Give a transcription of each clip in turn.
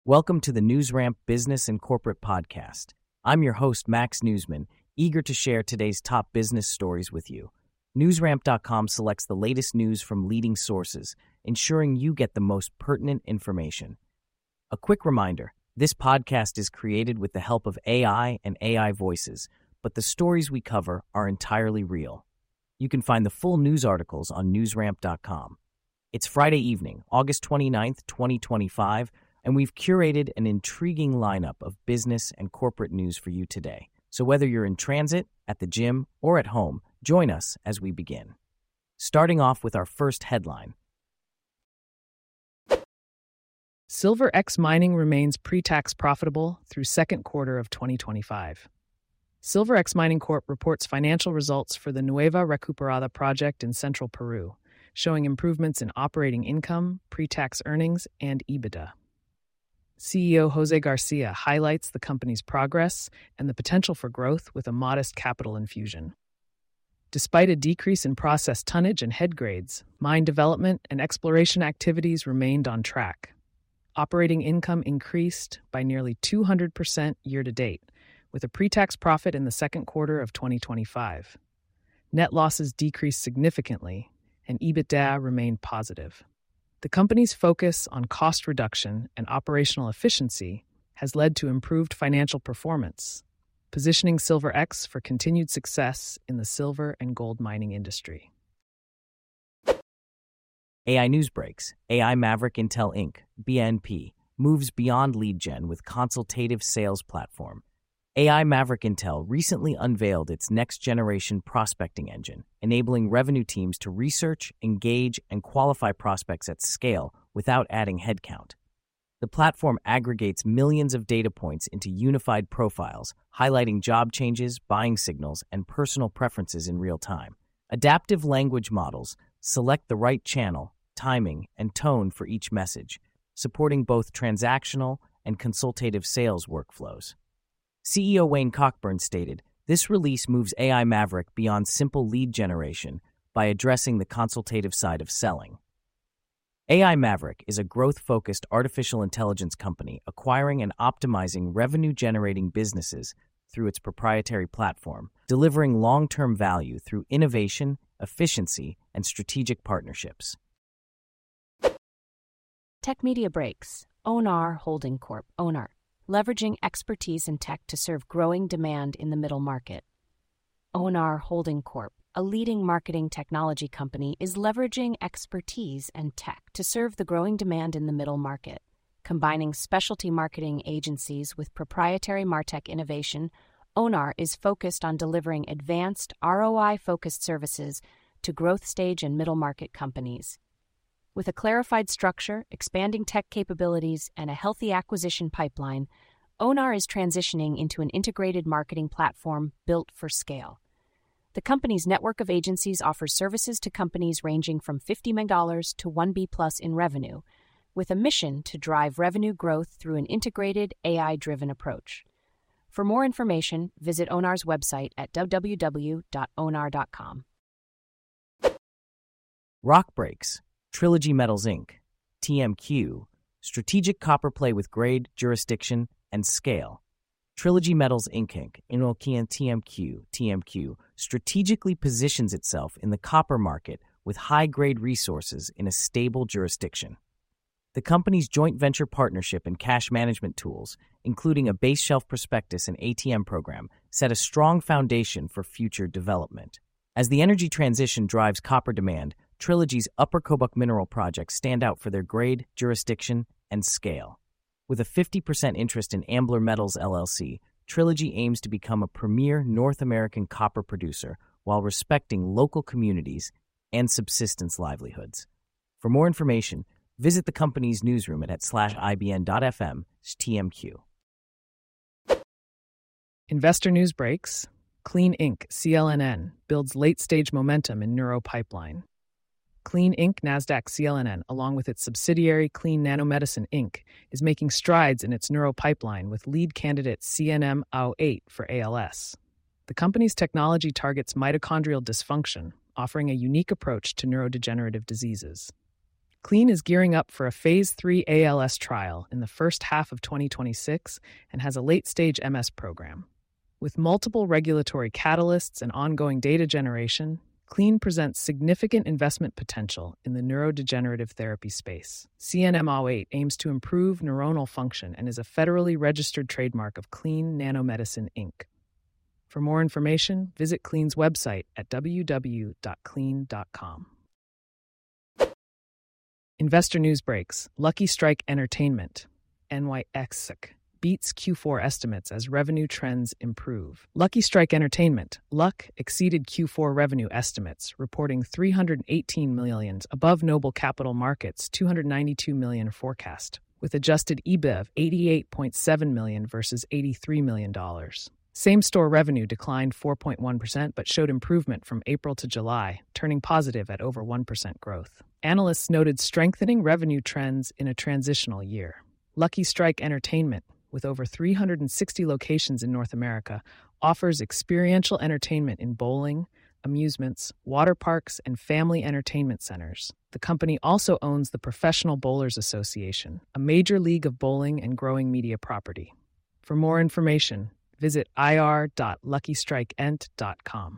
Welcome to the NewsRamp Business and Corporate Podcast. I'm your host, Max Newsman, eager to share today's top business stories with you. NewsRamp.com selects the latest news from leading sources, ensuring you get the most pertinent information. A quick reminder, this podcast is created with the help of AI and AI voices, but the stories we cover are entirely real. You can find the full news articles on NewsRamp.com. It's Friday evening, August 29th, 2025, and we've curated an intriguing lineup of business and corporate news for you today. So whether you're in transit, at the gym, or at home, join us as we begin. Starting off with our first headline. Silver X Mining remains pre-tax profitable through second quarter of 2025. Silver X Mining Corp reports financial results for the Nueva Recuperada project in central Peru, showing improvements in operating income, pre-tax earnings, and EBITDA. CEO Jose Garcia highlights the company's progress and the potential for growth with a modest capital infusion. Despite a decrease in processed tonnage and head grades, mine development and exploration activities remained on track. Operating income increased by nearly 200% year-to-date, with a pre-tax profit in the second quarter of 2025. Net losses decreased significantly, and EBITDA remained positive. The company's focus on cost reduction and operational efficiency has led to improved financial performance, positioning Silver X for continued success in the silver and gold mining industry. AI News Breaks. AI Maverick Intel Inc., BNP, moves beyond lead gen with consultative sales platform. AI Maverick Intel recently unveiled its next-generation prospecting engine, enabling revenue teams to research, engage, and qualify prospects at scale without adding headcount. The platform aggregates millions of data points into unified profiles, highlighting job changes, buying signals, and personal preferences in real time. Adaptive language models select the right channel, timing, and tone for each message, supporting both transactional and consultative sales workflows. CEO Wayne Cockburn stated, "This release moves AI Maverick beyond simple lead generation by addressing the consultative side of selling." AI Maverick is a growth-focused artificial intelligence company acquiring and optimizing revenue-generating businesses through its proprietary platform, delivering long-term value through innovation, efficiency, and strategic partnerships. Tech Media Breaks. Onar Holding Corp. Onar. Leveraging expertise in tech to serve growing demand in the middle market. Onar Holding Corp., a leading marketing technology company, is leveraging expertise and tech to serve the growing demand in the middle market. Combining specialty marketing agencies with proprietary MarTech innovation, Onar is focused on delivering advanced, ROI-focused services to growth stage and middle market companies. With a clarified structure, expanding tech capabilities, and a healthy acquisition pipeline, Onar is transitioning into an integrated marketing platform built for scale. The company's network of agencies offers services to companies ranging from $50 million to $1 billion+ in revenue, with a mission to drive revenue growth through an integrated, AI-driven approach. For more information, visit Onar's website at www.onar.com. Rock Breaks. Trilogy Metals Inc., TMQ, strategic copper play with grade, jurisdiction, and scale. Trilogy Metals Inc., Inokian TMQ, strategically positions itself in the copper market with high-grade resources in a stable jurisdiction. The company's joint venture partnership and cash management tools, including a base shelf prospectus and ATM program, set a strong foundation for future development. As the energy transition drives copper demand, Trilogy's Upper Kobuk mineral projects stand out for their grade, jurisdiction, and scale. With a 50% interest in Ambler Metals LLC, Trilogy aims to become a premier North American copper producer while respecting local communities and subsistence livelihoods. For more information, visit the company's newsroom at /ibn.fm/TMQ. Investor News Breaks. Clean Inc., CLNN, builds late-stage momentum in neuro pipeline. Clean Inc. Nasdaq CLNN, along with its subsidiary Clean Nanomedicine Inc., is making strides in its neuro pipeline with lead candidate CNM-Au8 for ALS. The company's technology targets mitochondrial dysfunction, offering a unique approach to neurodegenerative diseases. Clean is gearing up for a Phase 3 ALS trial in the first half of 2026 and has a late-stage MS program. With multiple regulatory catalysts and ongoing data generation, Clean presents significant investment potential in the neurodegenerative therapy space. CNM-Au8 aims to improve neuronal function and is a federally registered trademark of Clean Nanomedicine, Inc. For more information, visit Clean's website at www.clean.com. Investor news breaks. Lucky Strike Entertainment, NYXC, beats Q4 estimates as revenue trends improve. Lucky Strike Entertainment, Luck, exceeded Q4 revenue estimates, reporting $318 million above Noble Capital Markets' $292 million forecast, with adjusted EBITDA of $88.7 million versus $83 million. Same-store revenue declined 4.1% but showed improvement from April to July, turning positive at over 1% growth. Analysts noted strengthening revenue trends in a transitional year. Lucky Strike Entertainment, with over 360 locations in North America, offers experiential entertainment in bowling, amusements, water parks, and family entertainment centers. The company also owns the Professional Bowlers Association, a major league of bowling and growing media property. For more information, visit ir.luckystrikeent.com.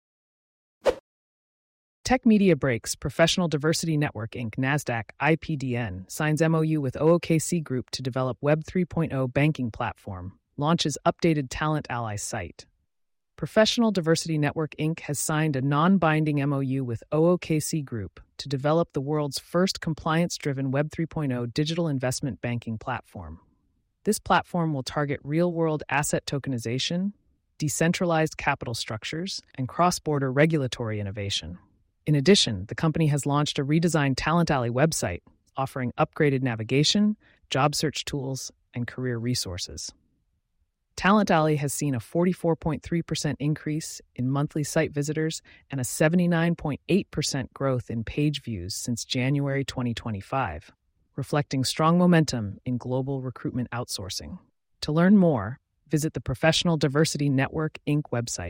Tech Media Breaks Professional Diversity Network Inc. NASDAQ IPDN signs MOU with OOKC Group to develop Web 3.0 banking platform, launches updated Talent Ally site. Professional Diversity Network Inc. has signed a non-binding MOU with OOKC Group to develop the world's first compliance-driven Web 3.0 digital investment banking platform. This platform will target real-world asset tokenization, decentralized capital structures, and cross-border regulatory innovation. In addition, the company has launched a redesigned Talent Ally website, offering upgraded navigation, job search tools, and career resources. Talent Ally has seen a 44.3% increase in monthly site visitors and a 79.8% growth in page views since January 2025, reflecting strong momentum in global recruitment outsourcing. To learn more, visit the Professional Diversity Network Inc. website.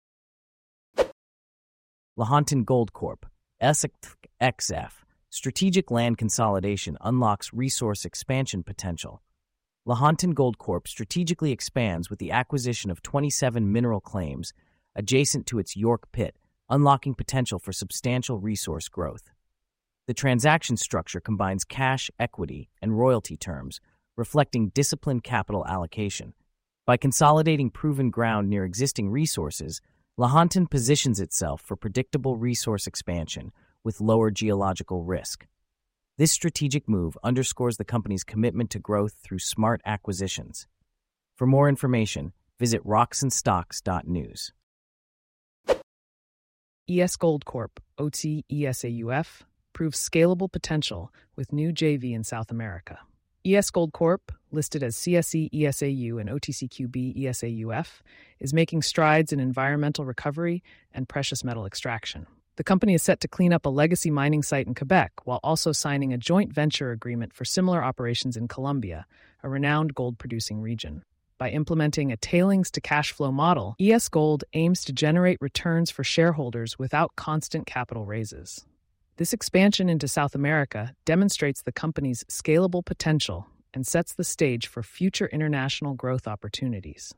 Lahontan Gold Corp. SXF. Strategic land consolidation unlocks resource expansion potential. Lahontan Gold Corp. strategically expands with the acquisition of 27 mineral claims adjacent to its York pit, unlocking potential for substantial resource growth. The transaction structure combines cash, equity, and royalty terms, reflecting disciplined capital allocation. By consolidating proven ground near existing resources, Lahontan positions itself for predictable resource expansion with lower geological risk. This strategic move underscores the company's commitment to growth through smart acquisitions. For more information, visit rocksandstocks.news. ES Gold Corp. OTESAUF proves scalable potential with new JV in South America. ES Gold Corp., listed as CSE ESAU and OTCQB ESAUF, is making strides in environmental recovery and precious metal extraction. The company is set to clean up a legacy mining site in Quebec while also signing a joint venture agreement for similar operations in Colombia, a renowned gold-producing region. By implementing a tailings-to-cash flow model, ES Gold aims to generate returns for shareholders without constant capital raises. This expansion into South America demonstrates the company's scalable potential and sets the stage for future international growth opportunities.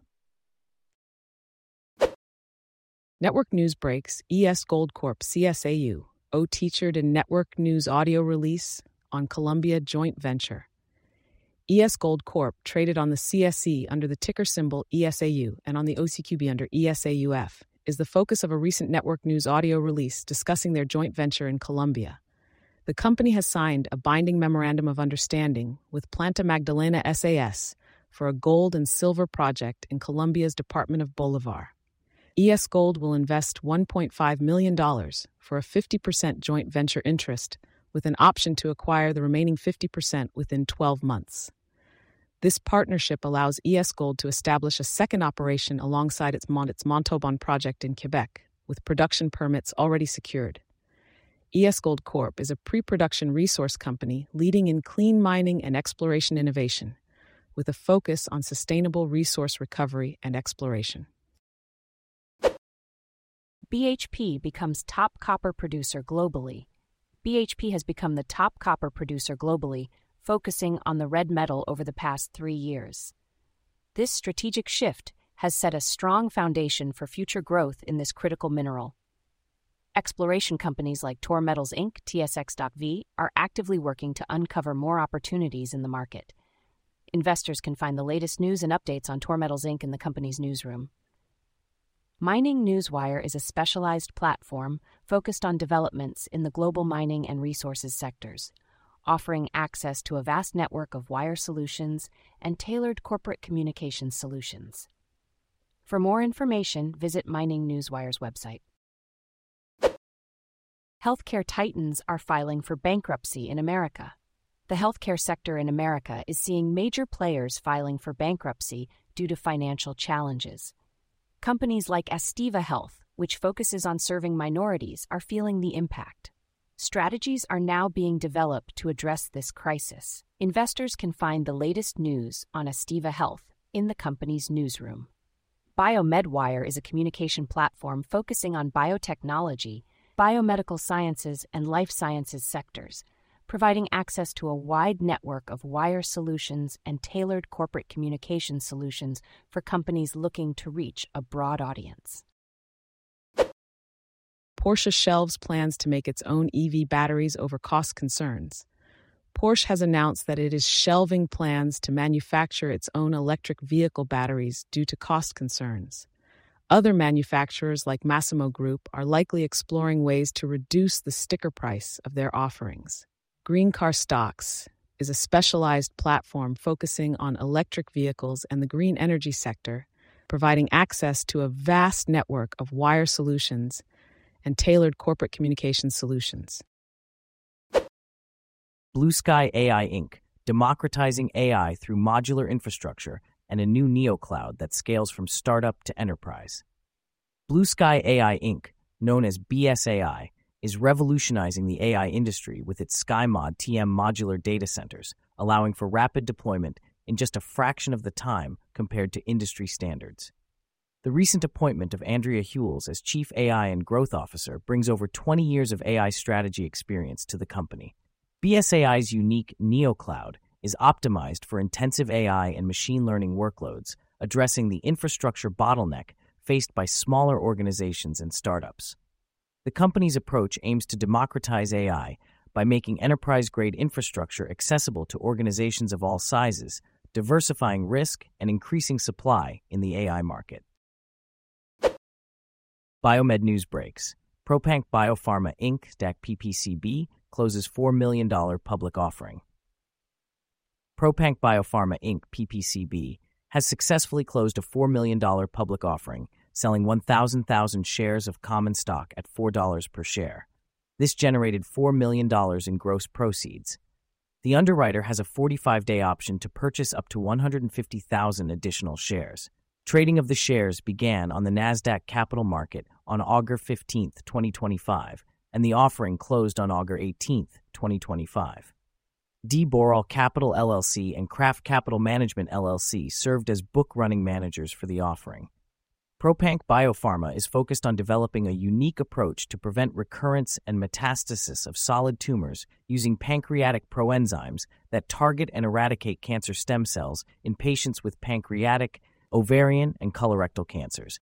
Network News Breaks ES Gold Corp. CSAU, O-Teachered in Network News audio release on Columbia Joint Venture. ES Gold Corp. traded on the CSE under the ticker symbol ESAU and on the OTCQB under ESAUF, is the focus of a recent Network News audio release discussing their joint venture in Colombia. The company has signed a binding memorandum of understanding with Planta Magdalena SAS for a gold and silver project in Colombia's Department of Bolívar. ES Gold will invest $1.5 million for a 50% joint venture interest with an option to acquire the remaining 50% within 12 months. This partnership allows ES Gold to establish a second operation alongside its Montauban project in Quebec, with production permits already secured. ES Gold Corp. is a pre-production resource company leading in clean mining and exploration innovation, with a focus on sustainable resource recovery and exploration. BHP becomes top copper producer globally. BHP has become the top copper producer globally, focusing on the red metal over the past 3 years. This strategic shift has set a strong foundation for future growth in this critical mineral. Exploration companies like Tor Metals Inc., TSX.V, are actively working to uncover more opportunities in the market. Investors can find the latest news and updates on Tor Metals Inc. in the company's newsroom. Mining Newswire is a specialized platform focused on developments in the global mining and resources sectors, offering access to a vast network of wire solutions and tailored corporate communications solutions. For more information, visit Mining Newswire's website. Healthcare titans are filing for bankruptcy in America. The healthcare sector in America is seeing major players filing for bankruptcy due to financial challenges. Companies like Estiva Health, which focuses on serving minorities, are feeling the impact. Strategies are now being developed to address this crisis. Investors can find the latest news on Estiva Health in the company's newsroom. BioMedWire is a communication platform focusing on biotechnology, biomedical sciences, and life sciences sectors, providing access to a wide network of wire solutions and tailored corporate communication solutions for companies looking to reach a broad audience. Porsche shelves plans to make its own EV batteries over cost concerns. Porsche has announced that it is shelving plans to manufacture its own electric vehicle batteries due to cost concerns. Other manufacturers like Massimo Group are likely exploring ways to reduce the sticker price of their offerings. Green Car Stocks is a specialized platform focusing on electric vehicles and the green energy sector, providing access to a vast network of wire solutions and tailored corporate communication solutions. Blue Sky AI Inc., democratizing AI through modular infrastructure and a new neocloud that scales from startup to enterprise. Blue Sky AI Inc., known as BSAI, is revolutionizing the AI industry with its SkyMod TM modular data centers, allowing for rapid deployment in just a fraction of the time compared to industry standards. The recent appointment of Andrea Hewells as Chief AI and Growth Officer brings over 20 years of AI strategy experience to the company. BSAI's unique neocloud is optimized for intensive AI and machine learning workloads, addressing the infrastructure bottleneck faced by smaller organizations and startups. The company's approach aims to democratize AI by making enterprise-grade infrastructure accessible to organizations of all sizes, diversifying risk and increasing supply in the AI market. Biomed news breaks. Propanc Biopharma Inc., DAC PPCB, closes $4 million public offering. Propanc Biopharma Inc., PPCB, has successfully closed a $4 million public offering, selling 1,000 shares of common stock at $4 per share. This generated $4 million in gross proceeds. The underwriter has a 45-day option to purchase up to 150,000 additional shares. Trading of the shares began on the Nasdaq Capital Market on August 15, 2025, and the offering closed on August 18, 2025. D. Boral Capital LLC and Kraft Capital Management LLC served as book-running managers for the offering. Propanc Biopharma is focused on developing a unique approach to prevent recurrence and metastasis of solid tumors using pancreatic proenzymes that target and eradicate cancer stem cells in patients with pancreatic, ovarian, and colorectal cancers.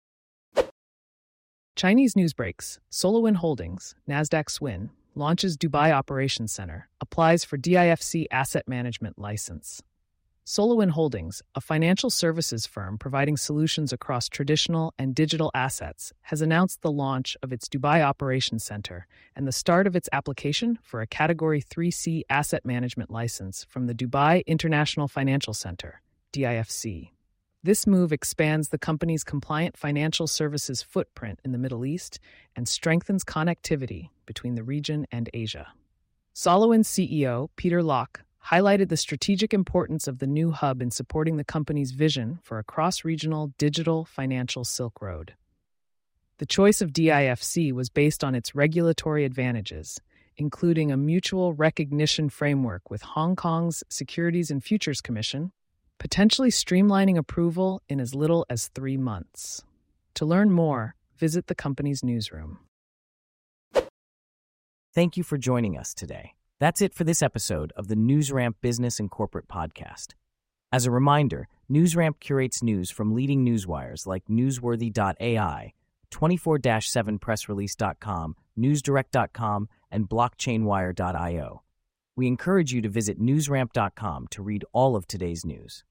Chinese news breaks. SolarWind Holdings, Nasdaq SWIN, launches Dubai Operations Center, applies for DIFC asset management license. SolarWind Holdings, a financial services firm providing solutions across traditional and digital assets, has announced the launch of its Dubai Operations Center and the start of its application for a Category 3C asset management license from the Dubai International Financial Center, DIFC. This move expands the company's compliant financial services footprint in the Middle East and strengthens connectivity between the region and Asia. SolarWind's CEO, Peter Locke, highlighted the strategic importance of the new hub in supporting the company's vision for a cross-regional digital financial Silk Road. The choice of DIFC was based on its regulatory advantages, including a mutual recognition framework with Hong Kong's Securities and Futures Commission, potentially streamlining approval in as little as 3 months. To learn more, visit the company's newsroom. Thank you for joining us today. That's it for this episode of the NewsRamp Business and Corporate Podcast. As a reminder, NewsRamp curates news from leading newswires like Newsworthy.ai, 24-7pressrelease.com, NewsDirect.com, and BlockchainWire.io. We encourage you to visit newsramp.com to read all of today's news.